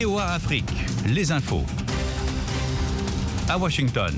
VOA Afrique, les infos. À Washington.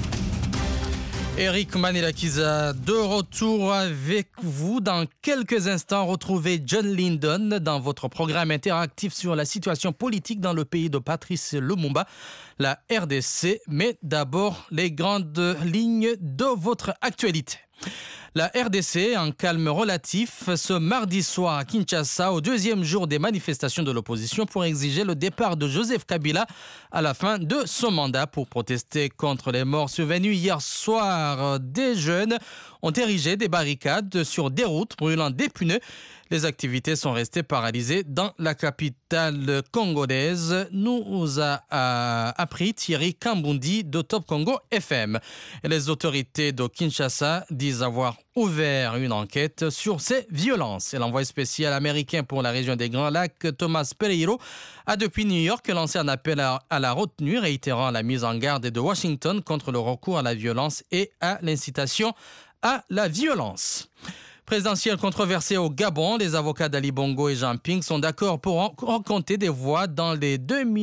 Eric Manilakiza, de retour avec vous. Dans quelques instants, retrouvez John Lindon dans votre programme interactif sur la situation politique dans le pays de Patrice Lumumba, la RDC. Mais d'abord, les grandes lignes de votre actualité. La RDC en calme relatif ce mardi soir à Kinshasa au deuxième jour des manifestations de l'opposition pour exiger le départ de Joseph Kabila à la fin de son mandat pour protester contre les morts survenus hier soir. Des jeunes ont érigé des barricades sur des routes brûlant des pneus. Les activités sont restées paralysées dans la capitale congolaise, nous a appris Thierry Kambundi de Top Congo FM. Et les autorités de Kinshasa disent avoir ouvert une enquête sur ces violences. Et l'envoyé spécial américain pour la région des Grands Lacs, Thomas Pereiro, a depuis New York lancé un appel à la retenue, réitérant la mise en garde de Washington contre le recours à la violence et à l'incitation à la violence. Présidentielle controversée au Gabon, les avocats d'Ali Bongo et Jean Ping sont d'accord pour compter des voix dans les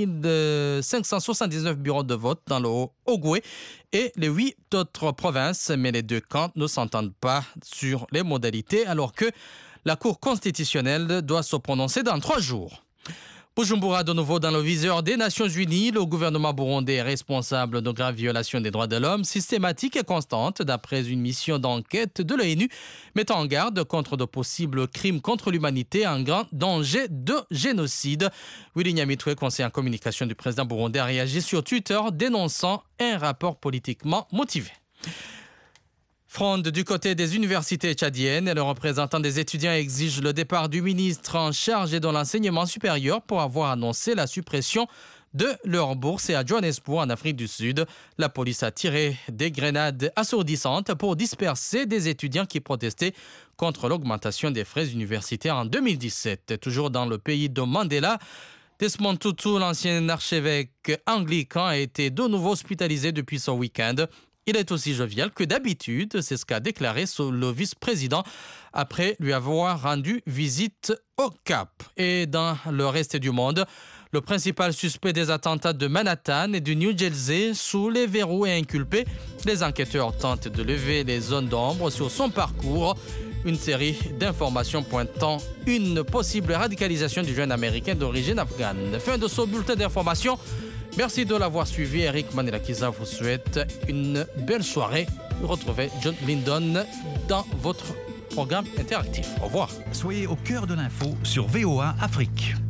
2579 bureaux de vote dans le Haut-Ogooué et les 8 autres provinces. Mais les deux camps ne s'entendent pas sur les modalités alors que la Cour constitutionnelle doit se prononcer dans 3 jours. Bujumbura, de nouveau dans le viseur des Nations Unies, le gouvernement burundais est responsable de graves violations des droits de l'homme systématiques et constantes d'après une mission d'enquête de l'ONU mettant en garde contre de possibles crimes contre l'humanité en grand danger de génocide. Willy Nyamitwe, conseiller en communication du président burundais, a réagi sur Twitter dénonçant un rapport politiquement motivé. Fronde du côté des universités tchadiennes et le représentant des étudiants exige le départ du ministre en charge de l'enseignement supérieur pour avoir annoncé la suppression de leur bourse. Et à Johannesburg, en Afrique du Sud, la police a tiré des grenades assourdissantes pour disperser des étudiants qui protestaient contre l'augmentation des frais universitaires en 2017. Toujours dans le pays de Mandela, Desmond Tutu, l'ancien archevêque anglican, a été de nouveau hospitalisé depuis ce week-end. Il est aussi jovial que d'habitude, c'est ce qu'a déclaré le vice-président après lui avoir rendu visite au Cap. Et dans le reste du monde, le principal suspect des attentats de Manhattan et du New Jersey sous les verrous est inculpé. Les enquêteurs tentent de lever les zones d'ombre sur son parcours. Une série d'informations pointant une possible radicalisation du jeune américain d'origine afghane. Fin de ce bulletin d'information. Merci de l'avoir suivi. Eric Manilakiza vous souhaite une belle soirée. Retrouvez John Lindon dans votre programme interactif. Au revoir. Soyez au cœur de l'info sur VOA Afrique.